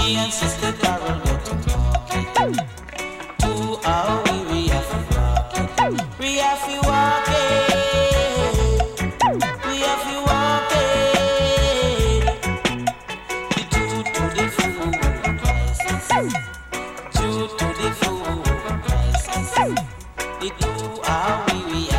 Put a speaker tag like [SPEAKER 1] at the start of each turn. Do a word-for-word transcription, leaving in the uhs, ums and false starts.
[SPEAKER 1] and Sister Carol got to walk it. Two are we, we have to walk it. We have to walk it. We have to walk it. The two to the fool crisis. Two to the fool crisis. The two are we, we have